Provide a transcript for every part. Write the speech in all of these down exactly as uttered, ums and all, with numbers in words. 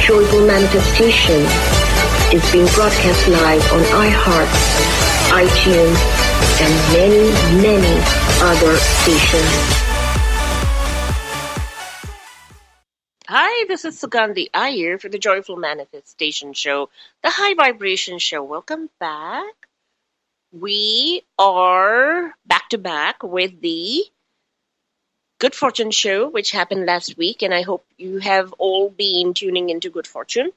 Joyful Manifestation is being broadcast live on iHeart, iTunes, and many, many other stations. Hi, this is Sugandhi Iyer for the Joyful Manifestation Show, the High Vibration Show. Welcome back. We are back to back with the Good Fortune Show, which happened last week, and I hope you have all been tuning into Good Fortune.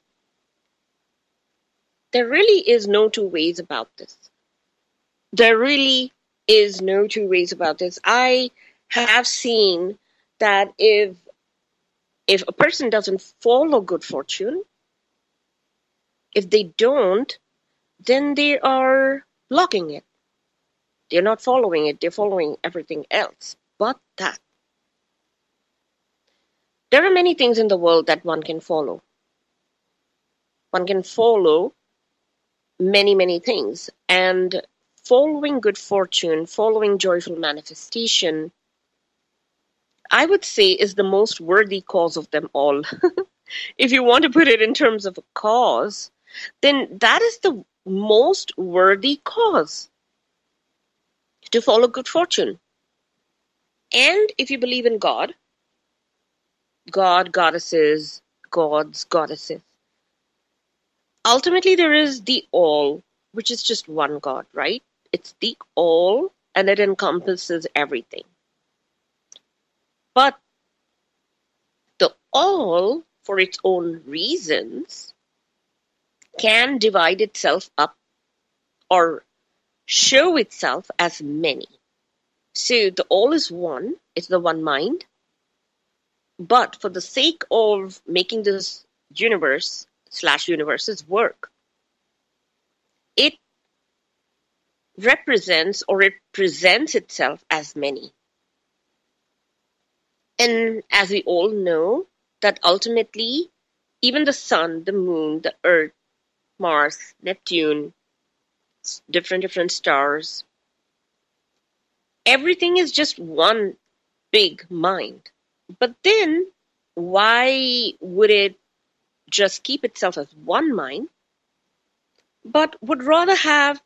There really is no two ways about this. There really is no two ways about this. I have seen that if if a person doesn't follow good fortune, if they don't, then they are blocking it. They're not following it. They're following everything else but that. There are many things in the world that one can follow. One can follow many, many things. And following good fortune, following joyful manifestation, I would say is the most worthy cause of them all. If you want to put it in terms of a cause, then that is the most worthy cause to follow good fortune. And if you believe in God, God, goddesses, gods, goddesses, ultimately there is the all, which is just one God, right? It's the all, and it encompasses everything. But the all, for its own reasons, can divide itself up or show itself as many. So the all is one, it's the one mind. But for the sake of making this universe slash universes work, it represents or it presents itself as many. And as we all know, that ultimately, even the sun, the moon, the earth, Mars, Neptune, different, different stars, everything is just one big mind. But then, why would it just keep itself as one mind, but would rather have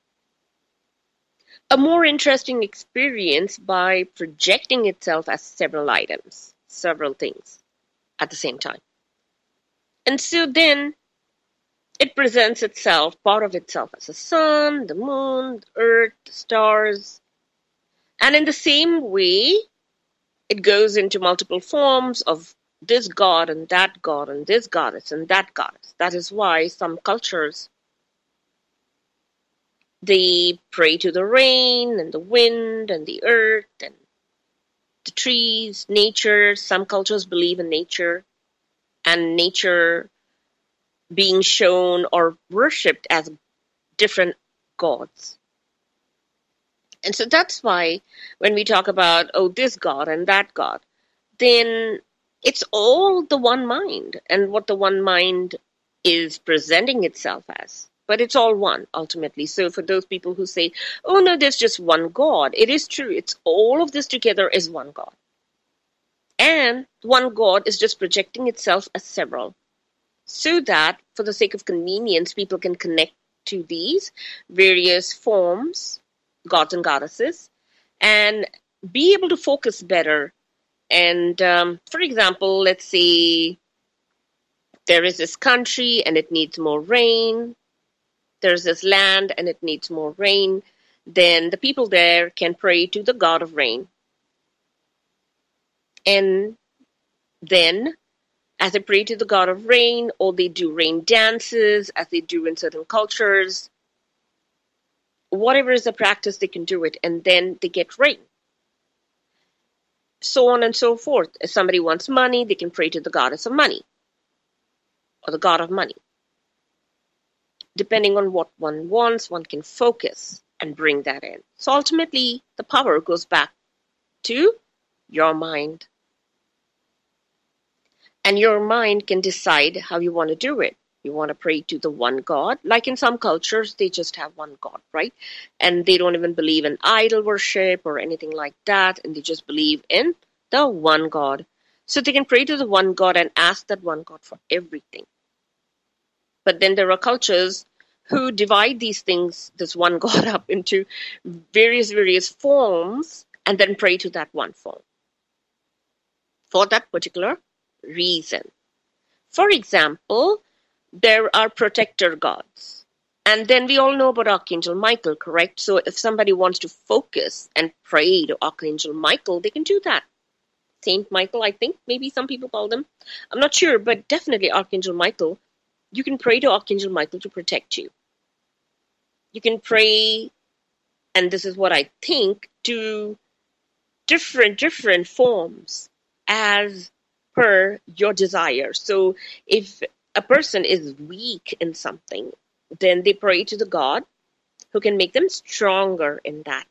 a more interesting experience by projecting itself as several items, several things at the same time? And so then it presents itself, part of itself, as the sun, the moon, the earth, the stars. And in the same way, it goes into multiple forms of this god and that god and this goddess and that goddess. That is why some cultures, they pray to the rain and the wind and the earth and the trees, nature. Some cultures believe in nature and nature being shown or worshipped as different gods. And so that's why when we talk about, oh, this god and that god, then it's all the one mind and what the one mind is presenting itself as. But it's all one, ultimately. So for those people who say, oh, no, there's just one God, it is true. It's all of this together is one God. And one God is just projecting itself as several. So that, for the sake of convenience, people can connect to these various forms, gods and goddesses, and be able to focus better. And, um, for example, let's say there is this country and it needs more rain. There's this land and it needs more rain. Then the people there can pray to the god of rain. And then, as they pray to the god of rain, or they do rain dances, as they do in certain cultures, whatever is the practice, they can do it, and then they get rain. So on and so forth. If somebody wants money, they can pray to the goddess of money, or the god of money. Depending on what one wants, one can focus and bring that in. So ultimately, the power goes back to your mind. And your mind can decide how you want to do it. You want to pray to the one God. Like in some cultures, they just have one God, right? And they don't even believe in idol worship or anything like that. And they just believe in the one God. So they can pray to the one God and ask that one God for everything. But then there are cultures who divide these things, this one God, up into various, various forms and then pray to that one form for that particular reason. For example, there are protector gods. And then we all know about Archangel Michael, correct? So if somebody wants to focus and pray to Archangel Michael, they can do that. Saint Michael, I think, maybe some people call them. I'm not sure, but definitely Archangel Michael. You can pray to Archangel Michael to protect you. You can pray, and this is what I think, to different, different forms as per your desire. So if a person is weak in something, then they pray to the God who can make them stronger in that.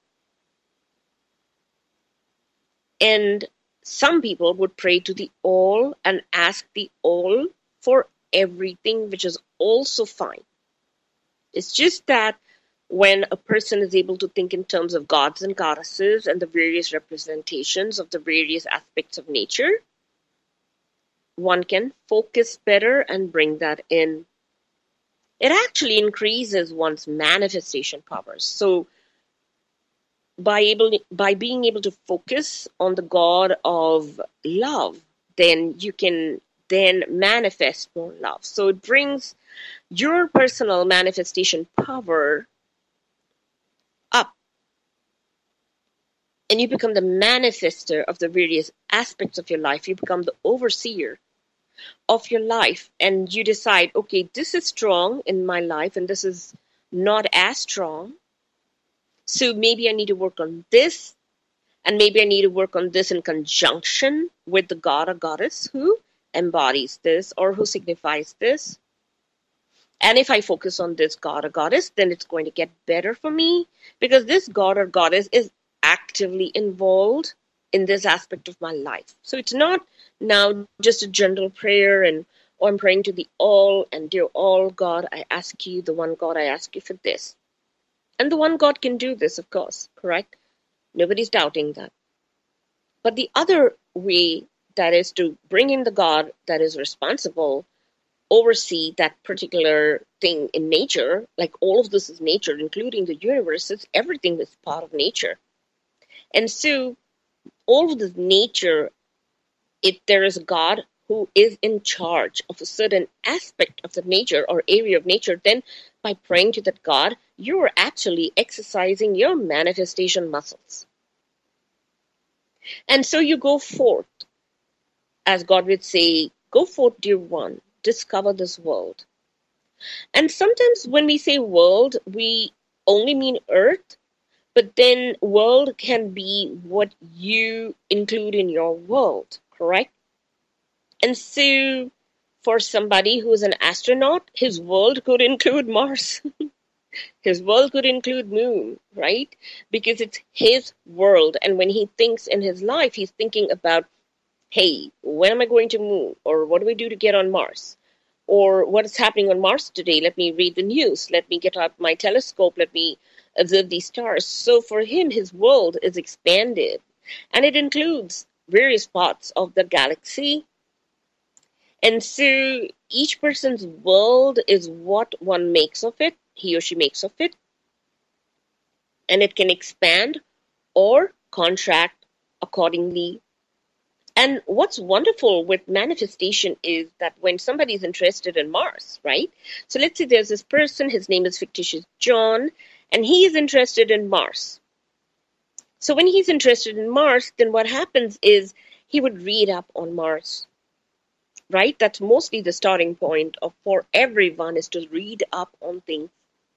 And some people would pray to the all and ask the all for everything, which is also fine. It's just that when a person is able to think in terms of gods and goddesses and the various representations of the various aspects of nature, one can focus better and bring that in. It actually increases one's manifestation powers. So by able by being able to focus on the God of love, then you can then manifest more love. So it brings your personal manifestation power up, and you become the manifester of the various aspects of your life. You become the overseer of your life, and you decide, okay, this is strong in my life and this is not as strong. So maybe I need to work on this, and maybe I need to work on this in conjunction with the god or goddess who embodies this or who signifies this. And if I focus on this god or goddess, then it's going to get better for me because this god or goddess is actively involved in this aspect of my life. So it's not now just a general prayer and or I'm praying to the all, and dear all God, I ask you, the one God, I ask you for this. And the one God can do this, of course, correct? Nobody's doubting that. But the other way, that is to bring in the God that is responsible, oversee that particular thing in nature, like all of this is nature, including the universe, it's everything is part of nature. And so all of this nature, if there is a God who is in charge of a certain aspect of the nature or area of nature, then by praying to that God, you are actually exercising your manifestation muscles. And so you go forth, as God would say, go forth, dear one, discover this world. And sometimes when we say world, we only mean earth, but then world can be what you include in your world, correct? And so for somebody who is an astronaut, his world could include Mars. His world could include Moon, right? Because it's his world. And when he thinks in his life, he's thinking about, hey, when am I going to Moon? Or what do I do to get on Mars? Or what is happening on Mars today? Let me read the news. Let me get out my telescope. Let me observe these stars. So for him, his world is expanded. And it includes various parts of the galaxy. And so each person's world is what one makes of it, he or she makes of it. And it can expand or contract accordingly. And what's wonderful with manifestation is that when somebody is interested in Mars, right? So let's say there's this person, his name is fictitious John, and he is interested in Mars. So when he's interested in Mars, then what happens is he would read up on Mars. Right? That's mostly the starting point of for everyone is to read up on things.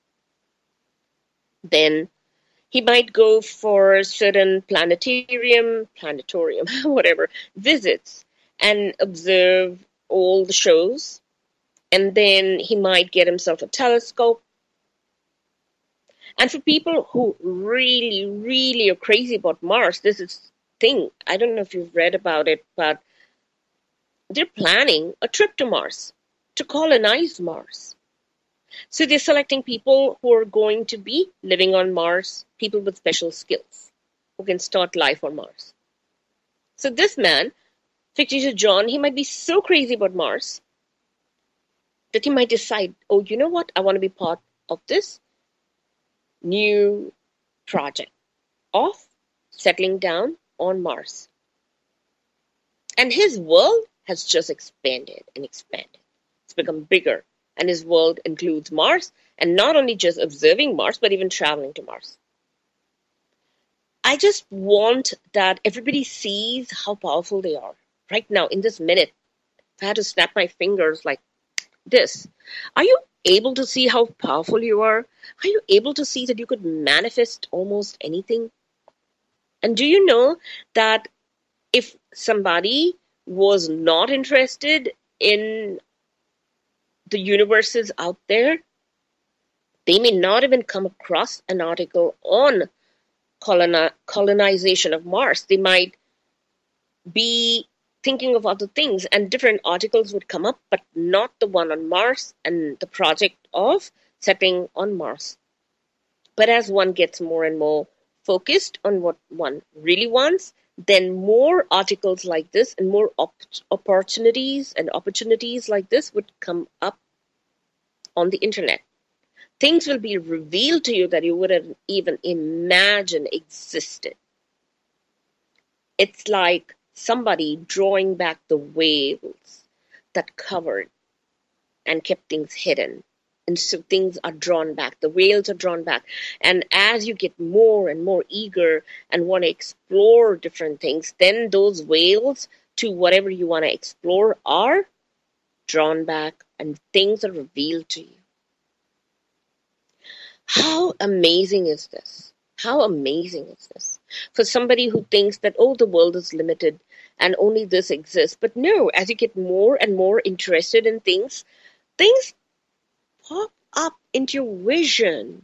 Then he might go for certain planetarium, planetarium, whatever, visits and observe all the shows. And then he might get himself a telescope. And for people who really, really are crazy about Mars, this is thing. I don't know if you've read about it, but they're planning a trip to Mars, to colonize Mars. So they're selecting people who are going to be living on Mars, people with special skills, who can start life on Mars. So this man, Fictitious John, he might be so crazy about Mars that he might decide, oh, you know what? I want to be part of this new project of settling down on Mars. And his world has just expanded and expanded. It's become bigger. And his world includes Mars, and not only just observing Mars, but even traveling to Mars. I just want that everybody sees how powerful they are. Right now, in this minute, if I had to snap my fingers like this, are you able to see how powerful you are? Are you able to see that you could manifest almost anything? And do you know that if somebody was not interested in the universes out there, they may not even come across an article on coloni- colonization of Mars. They might be thinking of other things, and different articles would come up, but not the one on Mars and the project of settling on Mars. But as one gets more and more focused on what one really wants, then more articles like this and more op- opportunities and opportunities like this would come up on the internet. Things will be revealed to you that you wouldn't even imagine existed. It's like somebody drawing back the veils that covered and kept things hidden. And so things are drawn back. The veils are drawn back. And as you get more and more eager and want to explore different things, then those veils to whatever you want to explore are drawn back and things are revealed to you. How amazing is this? How amazing is this? For somebody who thinks that, oh, the world is limited and only this exists. But no, as you get more and more interested in things, things pop up into your vision.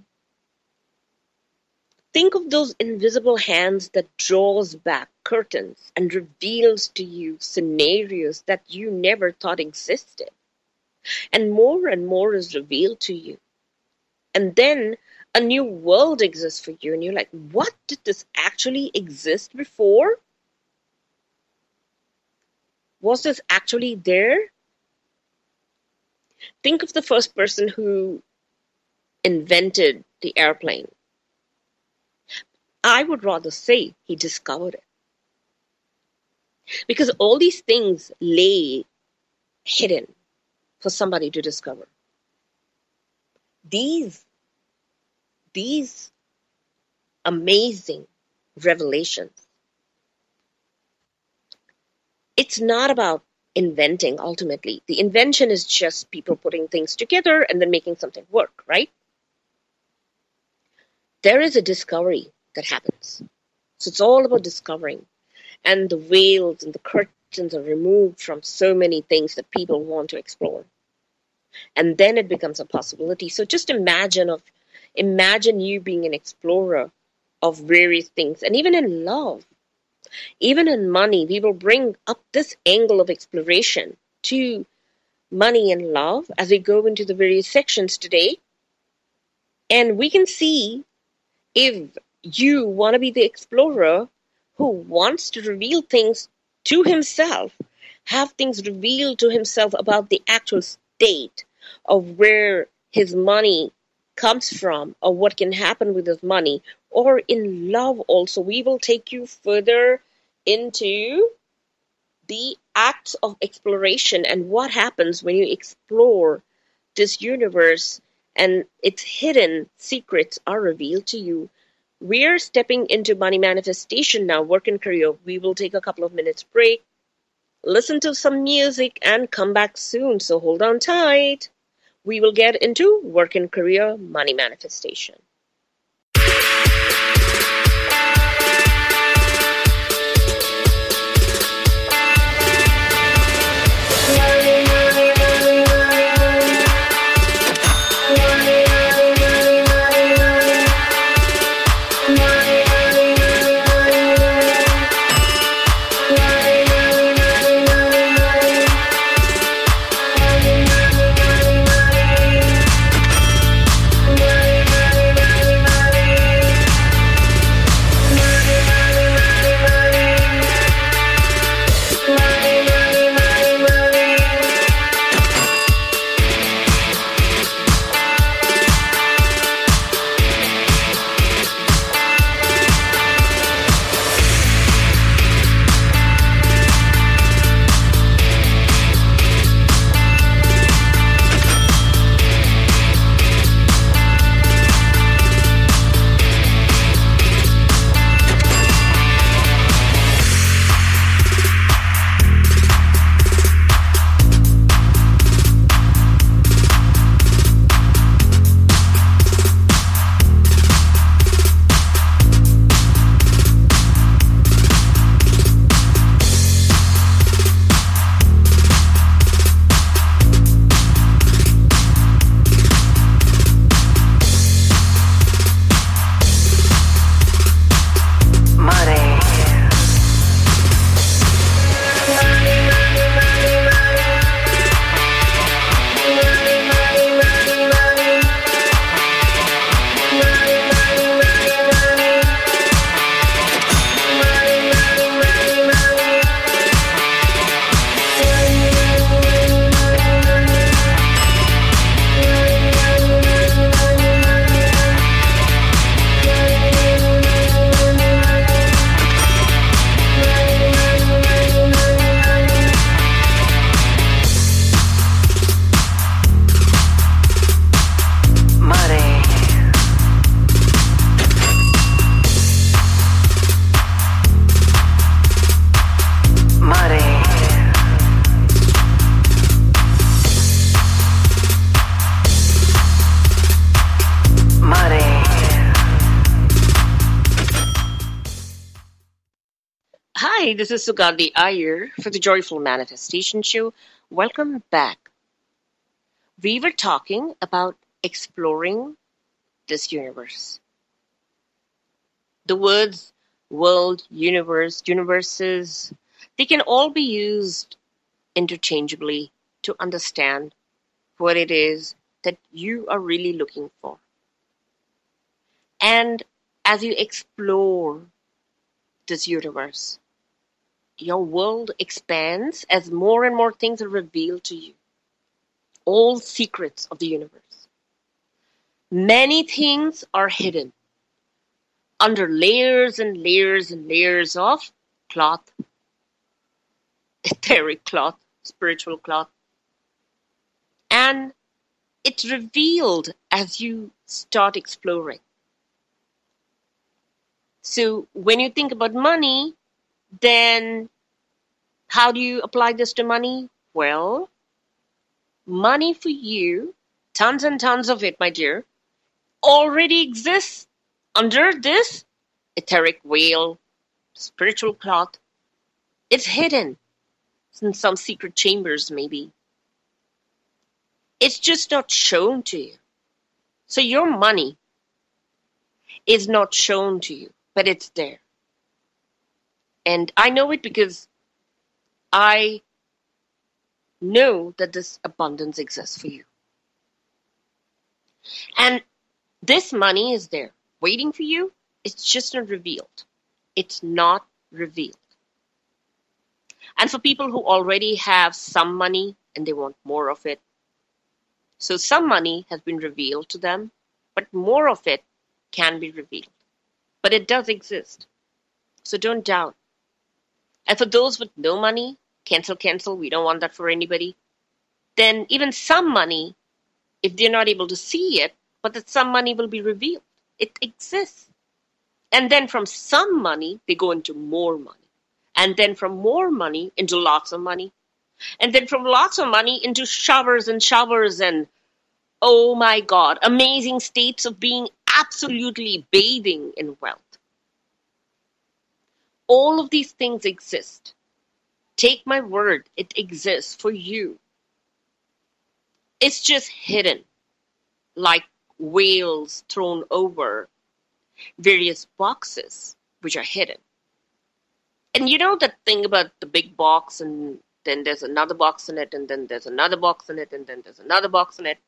Think of those invisible hands that draws back curtains and reveals to you scenarios that you never thought existed. And more and more is revealed to you. And then a new world exists for you. And you're like, what? Did this actually exist before? Was this actually there? Think of the first person who invented the airplane. I would rather say he discovered it. Because all these things lay hidden for somebody to discover. These, these amazing revelations. It's not about inventing ultimately. The invention is just people putting things together and then making something work, right? There is a discovery that happens. So it's all about discovering. And the veils and the curtains are removed from so many things that people want to explore. And then it becomes a possibility. So just imagine of imagine you being an explorer of various things. And even in love, even in money, we will bring up this angle of exploration to money and love as we go into the various sections today. And we can see if you want to be the explorer who wants to reveal things to himself, have things revealed to himself about the actual state of where his money comes from or what can happen with his money, or in love also. We will take you further into the acts of exploration and what happens when you explore this universe and its hidden secrets are revealed to you. We're stepping into money manifestation now, work and career. We will take a couple of minutes break, listen to some music, and come back soon. So hold on tight. We will get into work and career money manifestation. Hi, this is Sugandhi Iyer for the Joyful Manifestation Show. Welcome back. We were talking about exploring this universe. The words world, universe, universes, they can all be used interchangeably to understand what it is that you are really looking for. And as you explore this universe, your world expands as more and more things are revealed to you. All secrets of the universe. Many things are hidden under layers and layers and layers of cloth, etheric cloth, spiritual cloth. And it's revealed as you start exploring. So when you think about money, then how do you apply this to money? Well, money for you, tons and tons of it, my dear, already exists under this etheric veil, spiritual cloth. It's hidden in some secret chambers, maybe. It's just not shown to you. So your money is not shown to you, but it's there. And I know it because I know that this abundance exists for you. And this money is there, waiting for you. It's just not revealed. It's not revealed. And for people who already have some money and they want more of it, so some money has been revealed to them, but more of it can be revealed. But it does exist. So don't doubt. And for those with no money, cancel, cancel, we don't want that for anybody. Then even some money, if they're not able to see it, but that some money will be revealed. It exists. And then from some money, they go into more money. And then from more money into lots of money. And then from lots of money into showers and showers and, oh my God, amazing states of being absolutely bathing in wealth. All of these things exist. Take my word, it exists for you. It's just hidden, like whales thrown over various boxes, which are hidden. And you know that thing about the big box, and then there's another box in it, and then there's another box in it, and then there's another box in it.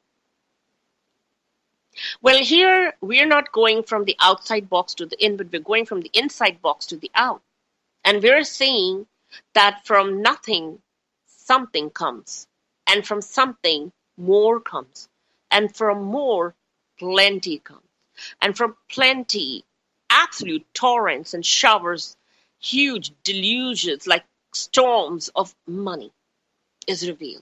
Well, here we're not going from the outside box to the in, but we're going from the inside box to the out. And we're saying that from nothing, something comes. And from something, more comes. And from more, plenty comes. And from plenty, absolute torrents and showers, huge delusions like storms of money is revealed.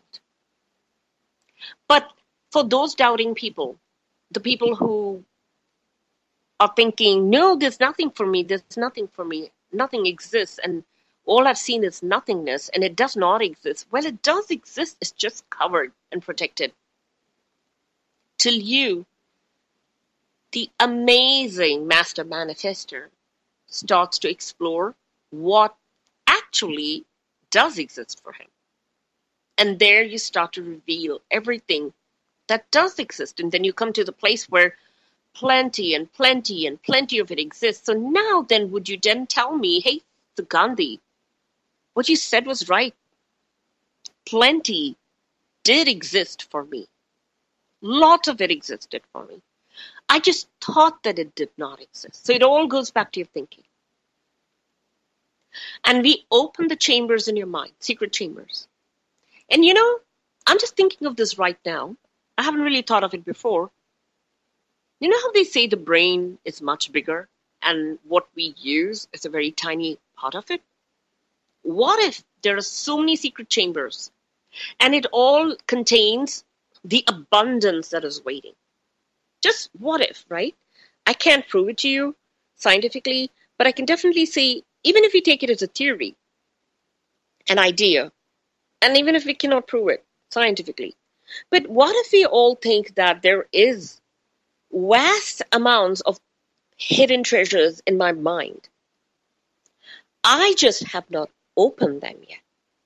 But for those doubting people, the people who are thinking, no, there's nothing for me, there's nothing for me, nothing exists, and all I've seen is nothingness, and it does not exist. Well, it does exist, it's just covered and protected. Till you, the amazing master manifester, starts to explore what actually does exist for him. And there you start to reveal everything that does exist. And then you come to the place where plenty and plenty and plenty of it exists. So now then, would you then tell me, hey, Sugandhi, what you said was right. Plenty did exist for me. Lots of it existed for me. I just thought that it did not exist. So it all goes back to your thinking. And we open the chambers in your mind, secret chambers. And you know, I'm just thinking of this right now. I haven't really thought of it before. You know how they say the brain is much bigger and what we use is a very tiny part of it? What if there are so many secret chambers and it all contains the abundance that is waiting? Just what if, right? I can't prove it to you scientifically, but I can definitely say, even if you take it as a theory, an idea, and even if we cannot prove it scientifically, but what if we all think that there is vast amounts of hidden treasures in my mind? I just have not opened them yet.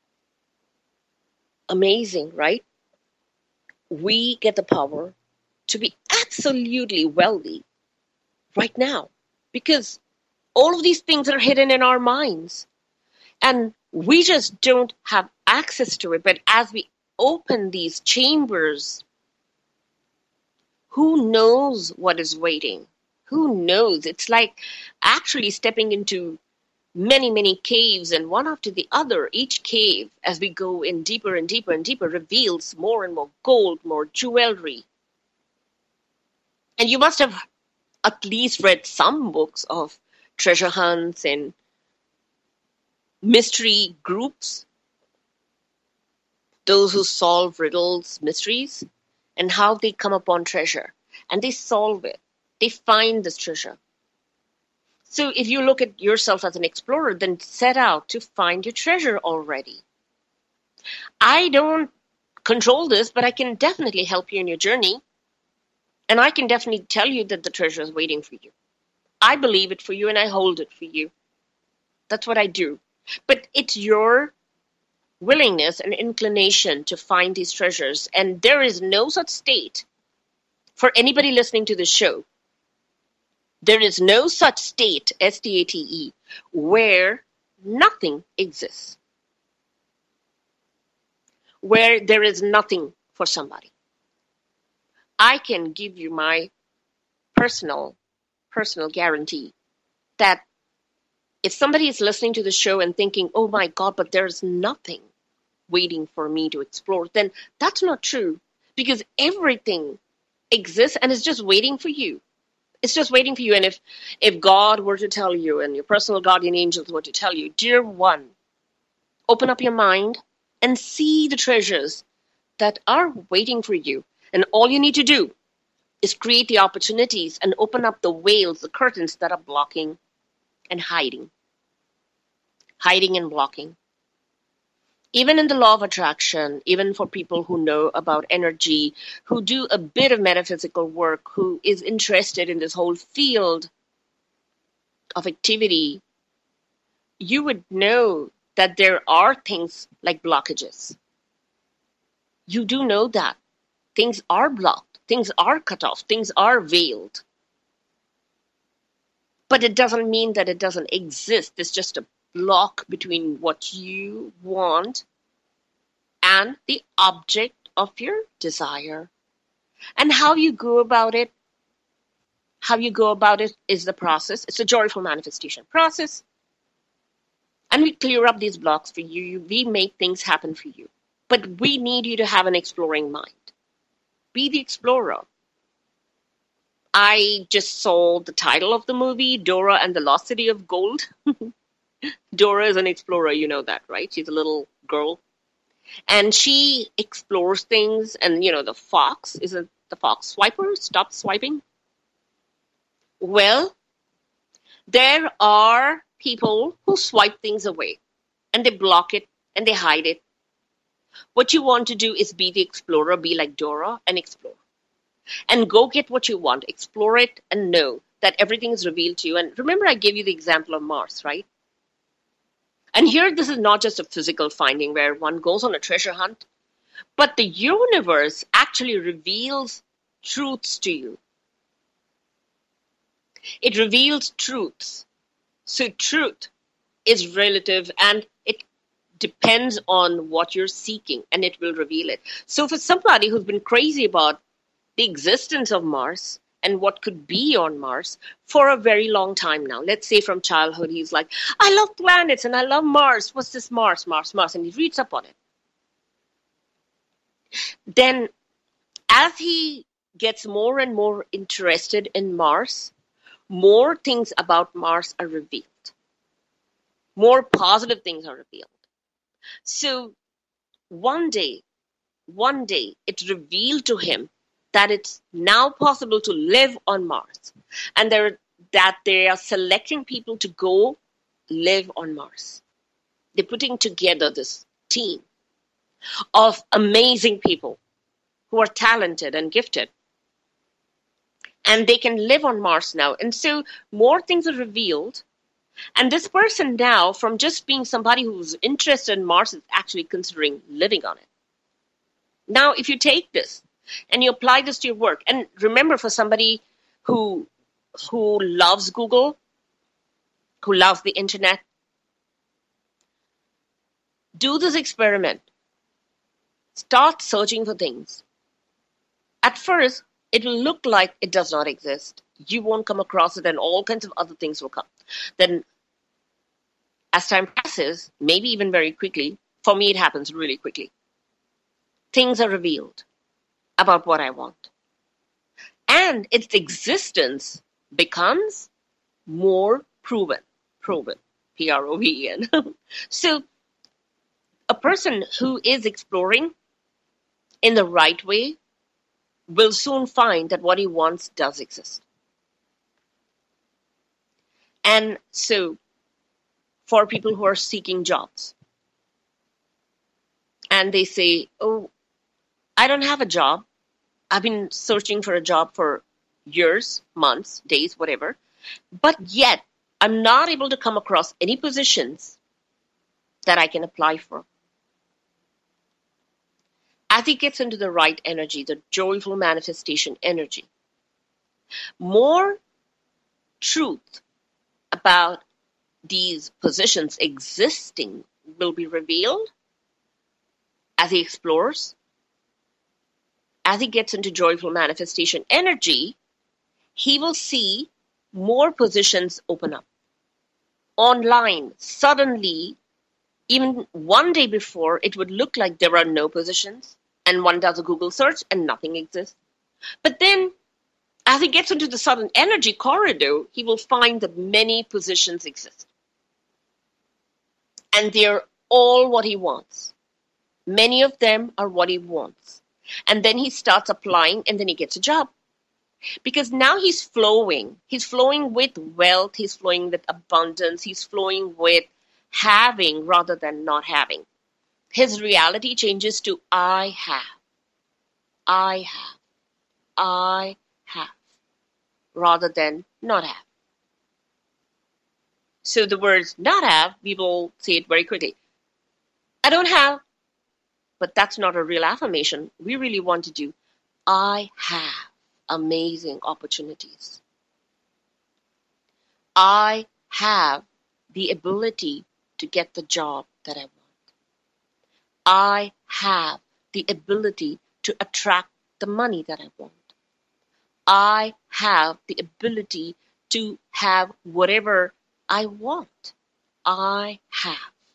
Amazing, right? We get the power to be absolutely wealthy right now because all of these things are hidden in our minds and we just don't have access to it. But as we open these chambers, who knows what is waiting? Who knows? It's like actually stepping into many, many caves, and one after the other, each cave, as we go in deeper and deeper and deeper, reveals more and more gold, more jewelry. And you must have at least read some books of treasure hunts and mystery groups, those who solve riddles, mysteries, and how they come upon treasure. And they solve it. They find this treasure. So if you look at yourself as an explorer, then set out to find your treasure already. I don't control this, but I can definitely help you in your journey. And I can definitely tell you that the treasure is waiting for you. I believe it for you and I hold it for you. That's what I do. But it's your willingness and inclination to find these treasures. And there is no such state for anybody listening to this show. There is no such state, S T A T E, where nothing exists. Where there is nothing for somebody. I can give you my personal, personal guarantee that if somebody is listening to the show and thinking, oh my God, but there's nothing waiting for me to explore, then that's not true. Because everything exists and is just waiting for you. It's just waiting for you. And if, if God were to tell you and your personal guardian angels were to tell you, dear one, open up your mind and see the treasures that are waiting for you. And all you need to do is create the opportunities and open up the veils, the curtains that are blocking and hiding. Hiding and blocking. Even in the law of attraction, even for people who know about energy, who do a bit of metaphysical work, who is interested in this whole field of activity, you would know that there are things like blockages. You do know that. Things are blocked. Things are cut off. Things are veiled. But it doesn't mean that it doesn't exist. It's just a block between what you want and the object of your desire. And how you go about it, how you go about it is the process. It's a joyful manifestation process. And we clear up these blocks for you. We make things happen for you. But we need you to have an exploring mind. Be the explorer. I just saw the title of the movie, Dora and the Lost City of Gold. Dora is an explorer, you know that, right? She's a little girl. And she explores things, and, you know, the fox, isn't the fox swiper? Stop swiping. Well, there are people who swipe things away, and they block it, and they hide it. What you want to do is be the explorer, be like Dora, and explore. And go get what you want, explore it, and know that everything is revealed to you. And remember, I gave you the example of Mars, right? And here, this is not just a physical finding where one goes on a treasure hunt, but the universe actually reveals truths to you. It reveals truths. So truth is relative and it depends on what you're seeking, and it will reveal it. So for somebody who's been crazy about the existence of Mars and what could be on Mars for a very long time now. Let's say from childhood, he's like, I love planets and I love Mars. What's this Mars, Mars, Mars? And he reads up on it. Then as he gets more and more interested in Mars, more things about Mars are revealed. More positive things are revealed. So one day, one day it revealed to him that it's now possible to live on Mars, and there, that they are selecting people to go live on Mars. They're putting together this team of amazing people who are talented and gifted, and they can live on Mars now. And so more things are revealed, And this person now, from just being somebody who's interested in Mars, is actually considering living on it. Now, if you take this and you apply this to your work, and remember, for somebody who who loves Google, who loves the internet, do this experiment. Start searching for things. At first, it will look like it does not exist. You won't come across it, and all kinds of other things will come. Then, as time passes, maybe even very quickly, for me it happens really quickly, things are revealed about what I want. And its existence becomes more proven. Proven. P R O V E N. So, a person who is exploring in the right way will soon find that what he wants does exist. And so, for people who are seeking jobs, and they say, oh, I don't have a job. I've been searching for a job for years, months, days, whatever, but yet I'm not able to come across any positions that I can apply for. As he gets into the right energy, the joyful manifestation energy, more truth about these positions existing will be revealed as he explores. As he gets into joyful manifestation energy, he will see more positions open up. Online, suddenly, even one day before, it would look like there are no positions, and one does a Google search and nothing exists. But then, as he gets into the southern energy corridor, he will find that many positions exist. And they're all what he wants. Many of them are what he wants. And then he starts applying, and then he gets a job. Because now he's flowing. He's flowing with wealth. He's flowing with abundance. He's flowing with having rather than not having. His reality changes to I have. I have. I have. Rather than not have. So the words not have, we will say it very quickly. I don't have. But that's not a real affirmation. We really want to do, I have amazing opportunities. I have the ability to get the job that I want. I have the ability to attract the money that I want. I have the ability to have whatever I want. I have.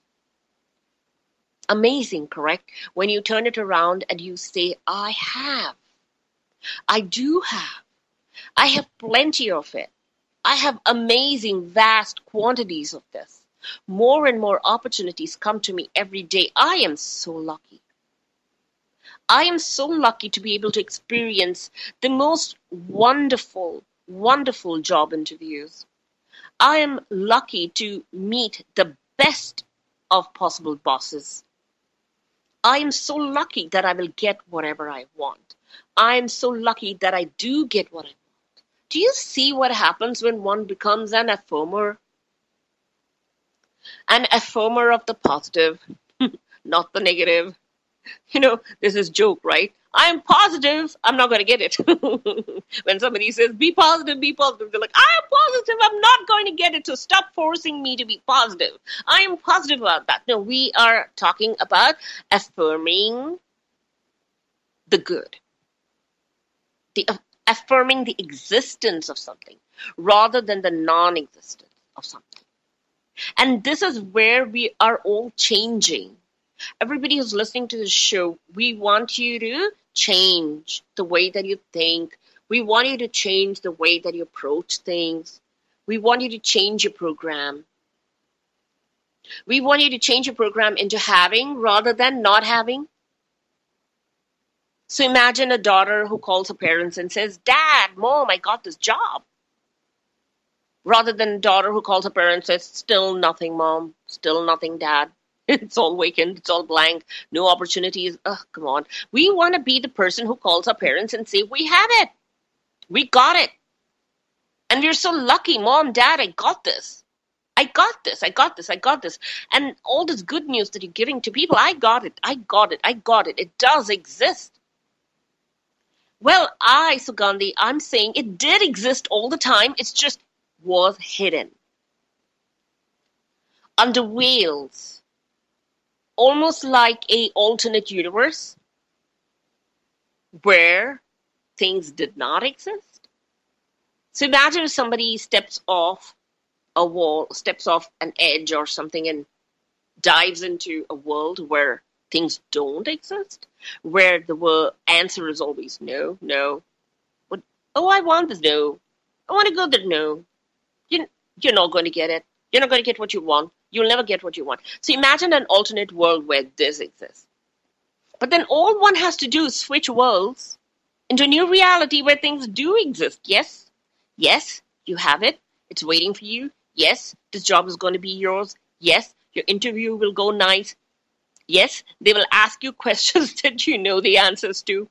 Amazing, correct? When you turn it around and you say, I have. I do have. I have plenty of it. I have amazing, vast quantities of this. More and more opportunities come to me every day. I am so lucky. I am so lucky to be able to experience the most wonderful, wonderful job interviews. I am lucky to meet the best of possible bosses. I am so lucky that I will get whatever I want. I am so lucky that I do get what I want. Do you see what happens when one becomes an affirmer? An affirmer of the positive, not the negative. You know, there's this joke, right? I am positive, I'm not going to get it. When somebody says, be positive, be positive, they're like, I am positive, I'm not going to get it, so stop forcing me to be positive. I am positive about that. No, we are talking about affirming the good. The uh, affirming the existence of something rather than the non-existence of something. And this is where we are all changing. Everybody who's listening to this show, we want you to change the way that you think. We want you to change the way that you approach things. We want you to change your program. We want you to change your program into having rather than not having. So imagine a daughter who calls her parents and says, Dad, Mom, I got this job. Rather than a daughter who calls her parents and says, still nothing, Mom, still nothing, Dad. It's all vacant, it's all blank, no opportunities. Ugh, come on. We want to be the person who calls our parents and say, we have it. We got it. And we're so lucky, Mom, Dad, I got this. I got this, I got this, I got this. And all this good news that you're giving to people, I got it, I got it, I got it. It does exist. Well, I, Sugandhi, I'm saying it did exist all the time. It's just was hidden. Under veils. Almost like a alternate universe where things did not exist. So imagine if somebody steps off a wall, steps off an edge or something and dives into a world where things don't exist, where the word answer is always no, no. But, oh, I want this, no. I want to go there, no. You, you're not going to get it. You're not going to get what you want. You'll never get what you want. So imagine an alternate world where this exists. But then all one has to do is switch worlds into a new reality where things do exist. Yes, yes, you have it. It's waiting for you. Yes, this job is going to be yours. Yes, your interview will go nice. Yes, they will ask you questions that you know the answers to.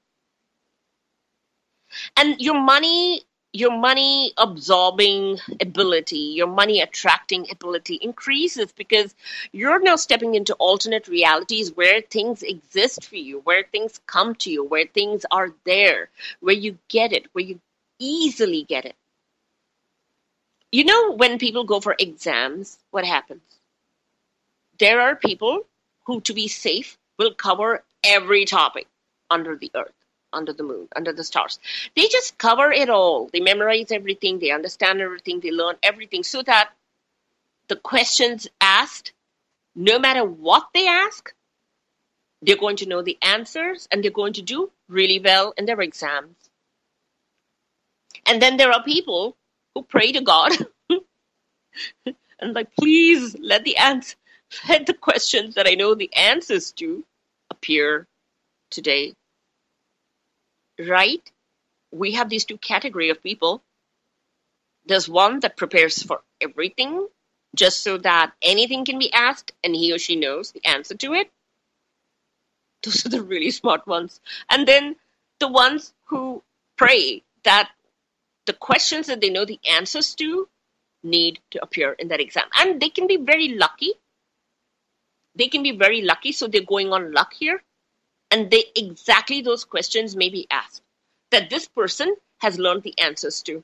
And your money, your money absorbing ability, your money attracting ability increases because you're now stepping into alternate realities where things exist for you, where things come to you, where things are there, where you get it, where you easily get it. You know, when people go for exams, what happens? There are people who, to be safe, will cover every topic under the earth, under the moon, under the stars. They just cover it all. They memorize everything. They understand everything. They learn everything so that the questions asked, no matter what they ask, they're going to know the answers and they're going to do really well in their exams. And then there are people who pray to God and like, please let the answer, let the questions that I know the answers to appear today. Right? We have these two categories of people. There's one that prepares for everything just so that anything can be asked and he or she knows the answer to it. Those are the really smart ones. And then the ones who pray that the questions that they know the answers to need to appear in that exam. And they can be very lucky. They can be very lucky, so they're going on luck here. And they exactly those questions may be asked that this person has learned the answers to.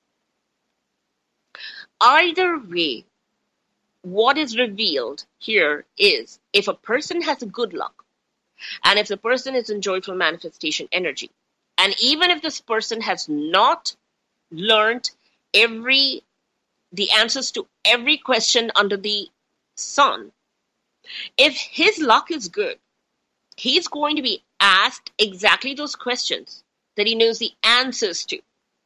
Either way, what is revealed here is if a person has a good luck, and if the person is in joyful manifestation energy, and even if this person has not learned every the answers to every question under the sun, if his luck is good, he's going to be asked exactly those questions that he knows the answers to.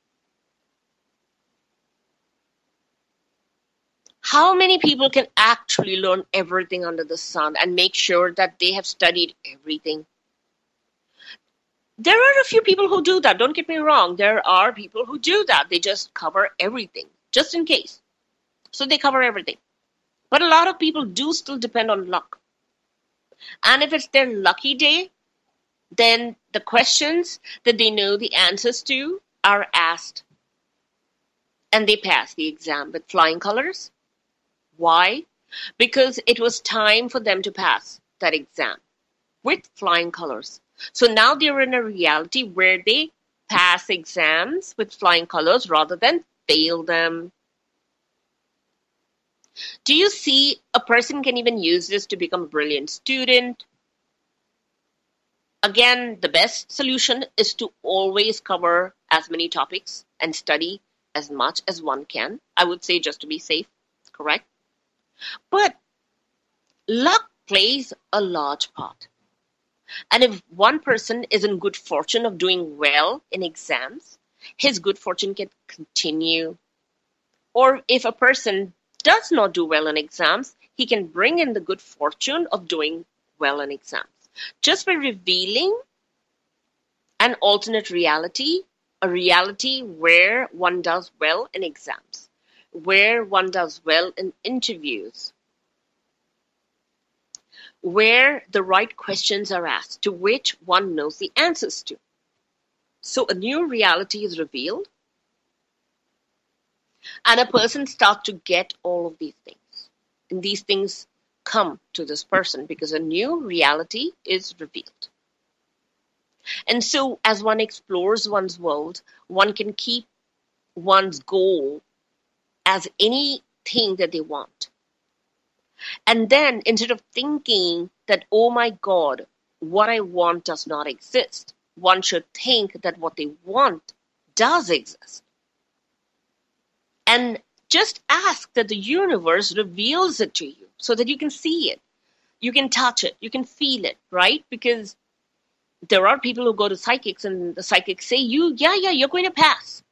How many people can actually learn everything under the sun and make sure that they have studied everything? There are a few people who do that. Don't get me wrong. There are people who do that. They just cover everything, just in case. So they cover everything. But a lot of people do still depend on luck. And if it's their lucky day, then the questions that they know the answers to are asked. And they pass the exam with flying colors. Why? Because it was time for them to pass that exam with flying colors. So now they're in a reality where they pass exams with flying colors rather than fail them. Do you see a person can even use this to become a brilliant student? Again, the best solution is to always cover as many topics and study as much as one can. I would say just to be safe, correct? But luck plays a large part. And if one person is in good fortune of doing well in exams, his good fortune can continue. Or if a person does not do well in exams, he can bring in the good fortune of doing well in exams. Just by revealing an alternate reality, a reality where one does well in exams, where one does well in interviews, where the right questions are asked, to which one knows the answers to. So a new reality is revealed, and a person starts to get all of these things. And these things come to this person because a new reality is revealed. And so as one explores one's world, one can keep one's goal as anything that they want. And then instead of thinking that, oh my God, what I want does not exist, one should think that what they want does exist. And just ask that the universe reveals it to you so that you can see it. You can touch it. You can feel it, right? Because there are people who go to psychics and the psychics say, you, yeah, yeah, you're going to pass.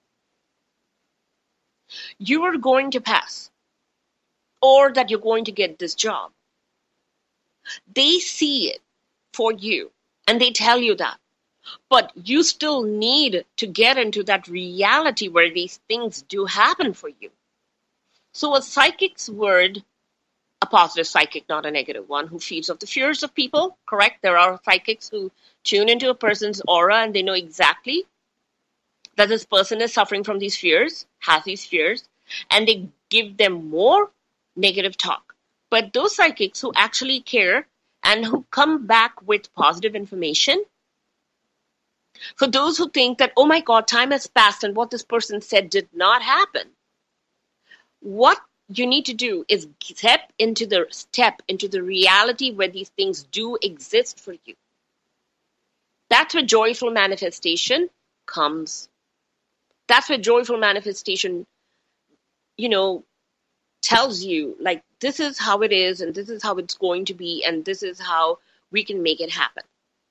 You are going to pass. Or that you're going to get this job. They see it for you and they tell you that. But you still need to get into that reality where these things do happen for you. So a psychic's word, a positive psychic, not a negative one, who feeds off the fears of people, correct? There are psychics who tune into a person's aura and they know exactly that this person is suffering from these fears, has these fears, and they give them more negative talk. But those psychics who actually care and who come back with positive information, for those who think that, oh my God, time has passed and what this person said did not happen, what you need to do is step into the step into the reality where these things do exist for you. That's where joyful manifestation comes. That's where joyful manifestation, you know, tells you, like, this is how it is and this is how it's going to be and this is how we can make it happen.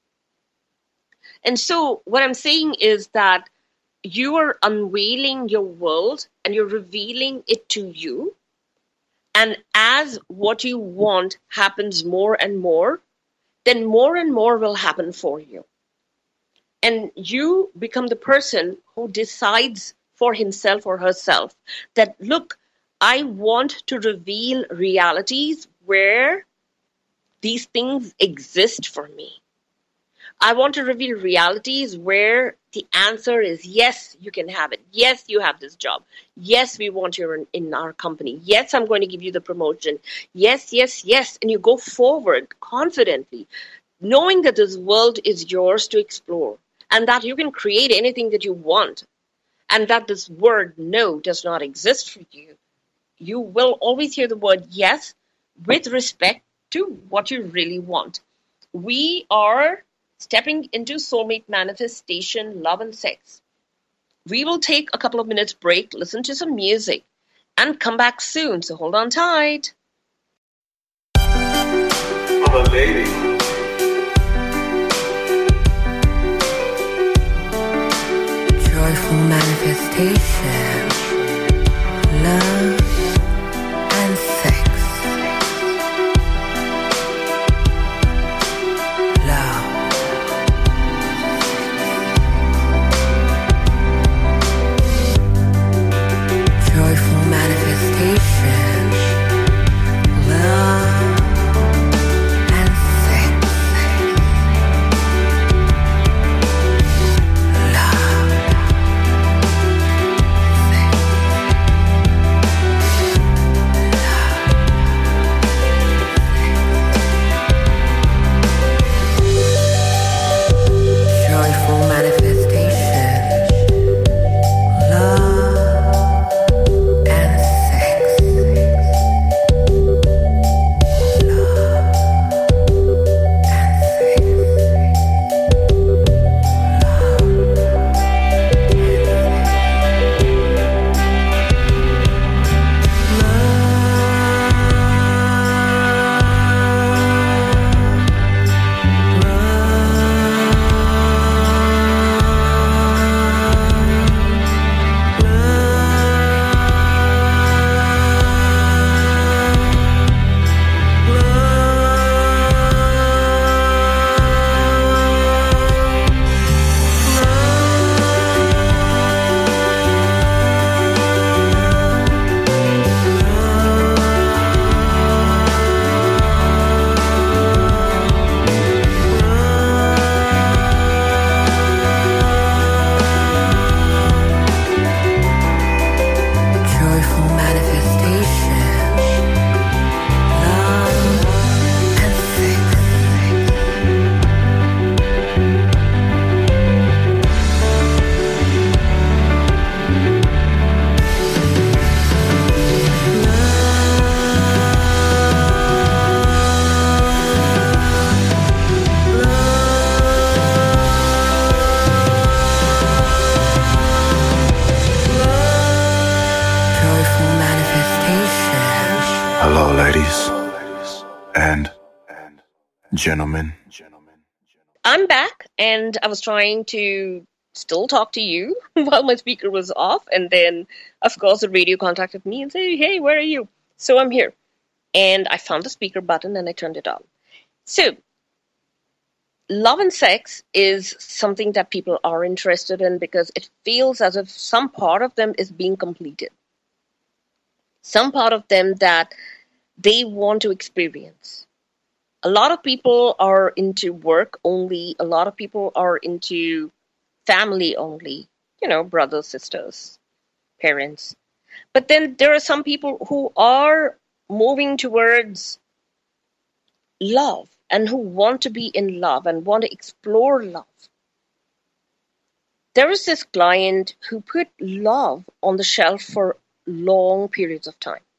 And so what I'm saying is that you are unveiling your world and you're revealing it to you. And as what you want happens more and more, then more and more will happen for you. And you become the person who decides for himself or herself that, look, I want to reveal realities where these things exist for me. I want to reveal realities where the answer is yes, you can have it. Yes, you have this job. Yes, we want you in, in our company. Yes, I'm going to give you the promotion. Yes, yes, yes. And you go forward confidently, knowing that this world is yours to explore and that you can create anything that you want and that this word no does not exist for you. You will always hear the word yes with respect to what you really want. We are stepping into soulmate manifestation, love and sex. We will take a couple of minutes break, listen to some music, and come back soon. So hold on tight. I'm a lady. Joyful manifestation, love and sex. Gentlemen. I'm back, and I was trying to still talk to you while my speaker was off, and then, of course, the radio contacted me and said, hey, where are you? So I'm here. And I found the speaker button, and I turned it on. So, love and sex is something that people are interested in because it feels as if some part of them is being completed. Some part of them that they want to experience. A lot of people are into work only. A lot of people are into family only. You know, brothers, sisters, parents. But then there are some people who are moving towards love and who want to be in love and want to explore love. There is this client who put love on the shelf for long periods of time.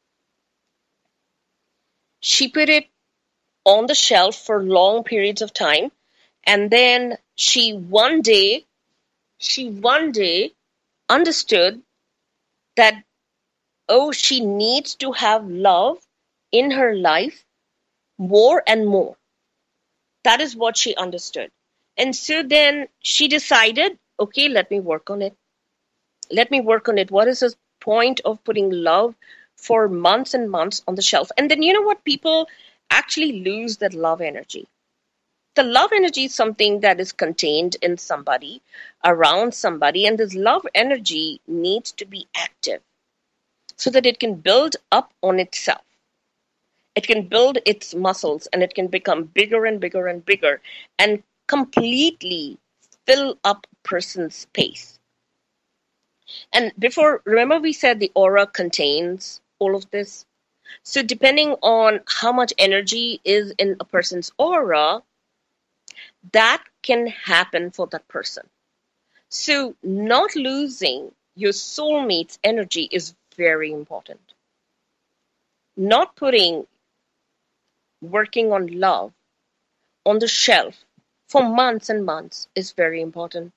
She put it on the shelf for long periods of time, and then she one day, she one day understood that, oh, she needs to have love in her life more and more. That is what she understood. And so then she decided, okay, let me work on it. Let me work on it. What is the point of putting love for months and months on the shelf? And then you know what? People actually lose that love energy. The love energy is something that is contained in somebody, around somebody, and this love energy needs to be active so that it can build up on itself. It can build its muscles and it can become bigger and bigger and bigger and completely fill up a person's space. And before, remember we said the aura contains all of this? So depending on how much energy is in a person's aura, that can happen for that person. So not losing your soulmate's energy is very important. Not putting working on love on the shelf for months and months is very important.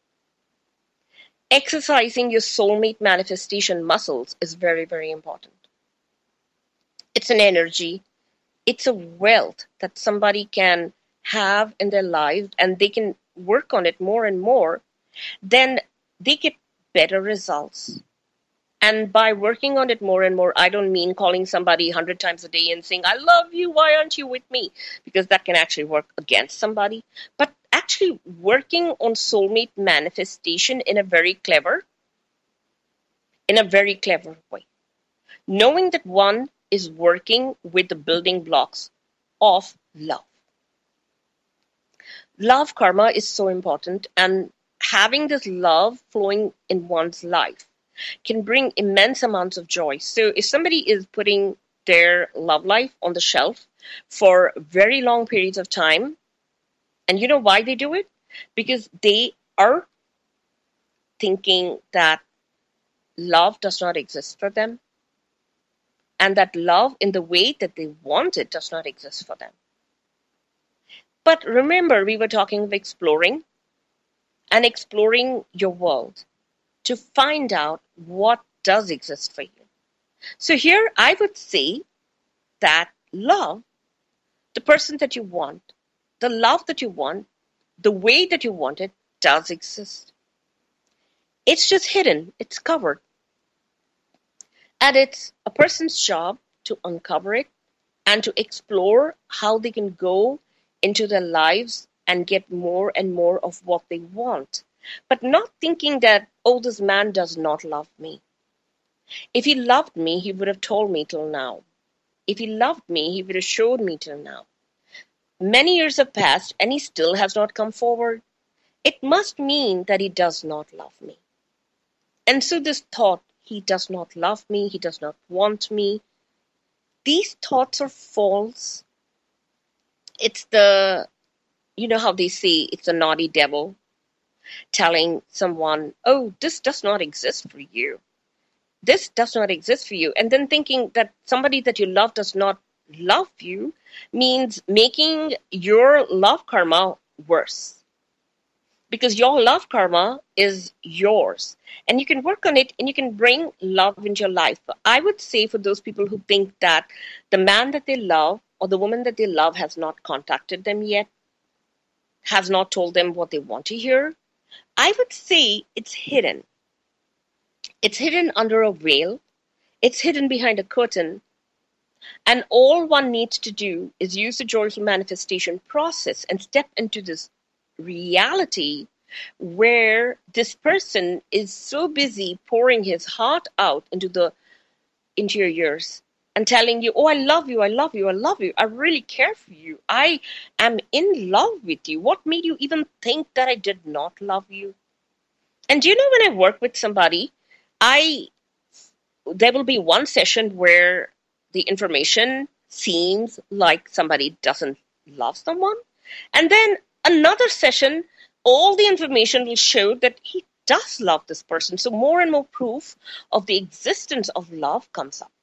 Exercising your soulmate manifestation muscles is very, very important. It's an energy. It's a wealth that somebody can have in their life and they can work on it more and more. Then they get better results. And by working on it more and more, I don't mean calling somebody a hundred times a day and saying, I love you, why aren't you with me? Because that can actually work against somebody. But actually working on soulmate manifestation in a very clever, in a very clever way. Knowing that one is working with the building blocks of love. Love karma is so important, and having this love flowing in one's life can bring immense amounts of joy. So if somebody is putting their love life on the shelf for very long periods of time, and you know why they do it? Because they are thinking that love does not exist for them, and that love in the way that they want it does not exist for them. But remember, we were talking of exploring and exploring your world to find out what does exist for you. So here I would say that love, the person that you want, the love that you want, the way that you want it does exist. It's just hidden, it's covered. And it's a person's job to uncover it and to explore how they can go into their lives and get more and more of what they want. But not thinking that, oh, this man does not love me. If he loved me, he would have told me till now. If he loved me, he would have showed me till now. Many years have passed and he still has not come forward. It must mean that he does not love me. And so this thought, he does not love me, he does not want me, these thoughts are false. It's the, you know how they say it's a naughty devil telling someone, oh, this does not exist for you. This does not exist for you. And then thinking that somebody that you love does not love you means making your love karma worse. Because your love karma is yours. And you can work on it and you can bring love into your life. But I would say for those people who think that the man that they love or the woman that they love has not contacted them yet, has not told them what they want to hear, I would say it's hidden. It's hidden under a veil. It's hidden behind a curtain. And all one needs to do is use the joyful manifestation process and step into this reality where this person is so busy pouring his heart out into the into your ears and telling you, oh, I love you, I love you, I love you. I really care for you. I am in love with you. What made you even think that I did not love you? And do you know, when I work with somebody, I there will be one session where the information seems like somebody doesn't love someone. And then another session, all the information will show that he does love this person. So more and more proof of the existence of love comes up.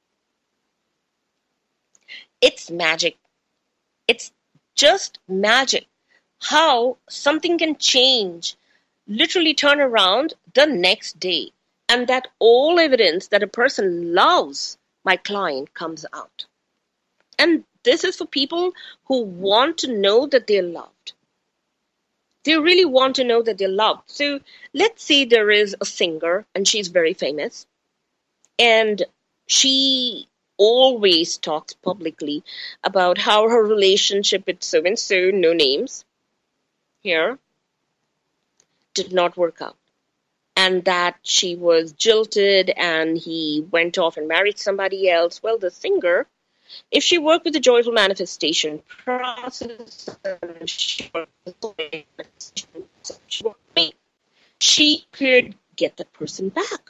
It's magic. It's just magic. How something can change, literally turn around the next day. And that all evidence that a person loves my client comes out. And this is for people who want to know that they're loved. They really want to know that they're loved. So let's say there is a singer and she's very famous. And she always talks publicly about how her relationship with so-and-so, no names here, did not work out. And that she was jilted and he went off and married somebody else. Well, the singer, if she worked with the joyful manifestation process, she, she could get that person back.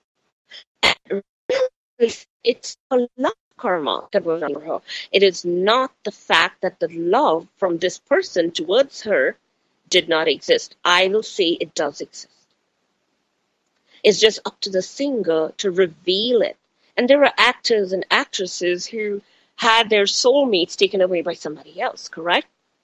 And it's a love karma that was under her. It is not the fact that the love from this person towards her did not exist. I will say it does exist. It's just up to the singer to reveal it. And there are actors and actresses who had their soulmates taken away by somebody else, correct?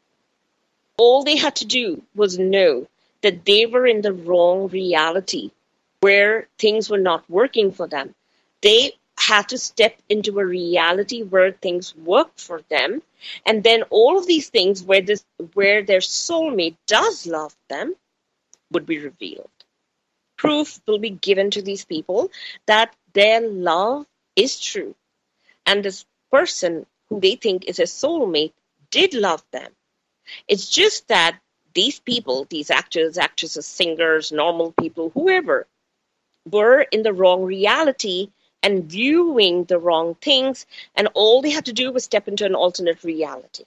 All they had to do was know that they were in the wrong reality where things were not working for them. They had to step into a reality where things worked for them. And then all of these things where this, where their soulmate does love them would be revealed. Proof will be given to these people that their love is true. And this person who they think is a soulmate did love them. It's just that these people, these actors, actresses, singers, normal people, whoever, were in the wrong reality and viewing the wrong things. And all they had to do was step into an alternate reality.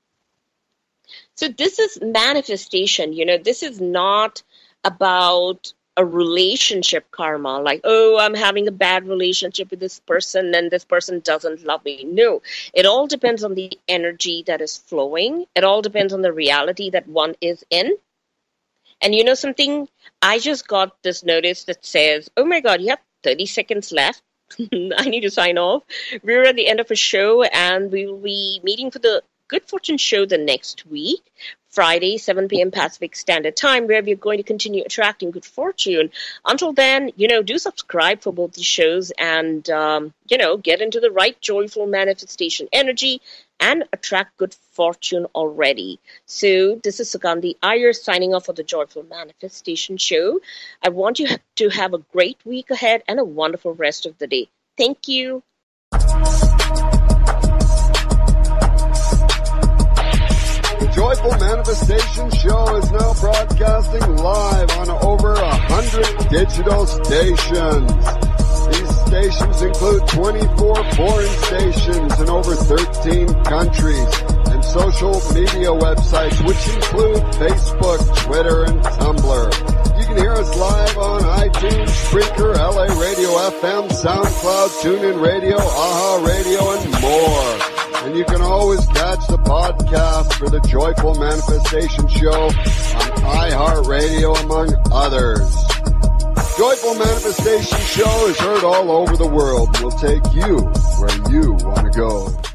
So this is manifestation. You know, this is not about a relationship karma, like, oh, I'm having a bad relationship with this person and this person doesn't love me. No, it all depends on the energy that is flowing. It all depends on the reality that one is in. And you know something? I just got this notice that says, oh my God, you have thirty seconds left. I need to sign off. We're at the end of a show and we will be meeting for the Good Fortune show the next week, Friday, seven p.m. Pacific Standard Time, where we're going to continue attracting good fortune. Until then, you know, do subscribe for both these shows and, um, you know, get into the right joyful manifestation energy and attract good fortune already. So this is Sugandhi Iyer signing off for the Joyful Manifestation Show. I want you to have a great week ahead and a wonderful rest of the day. Thank you. Joyful Manifestation Show is now broadcasting live on over a hundred digital stations. These stations include twenty-four foreign stations in over thirteen countries and social media websites, which include Facebook, Twitter, and Tumblr. You can hear us live on iTunes, Spreaker, L A Radio F M, SoundCloud, TuneIn Radio, Aha Radio, and more. And you can always catch the podcast for the Joyful Manifestation Show on iHeartRadio, among others. Joyful Manifestation Show is heard all over the world. We'll take you where you want to go.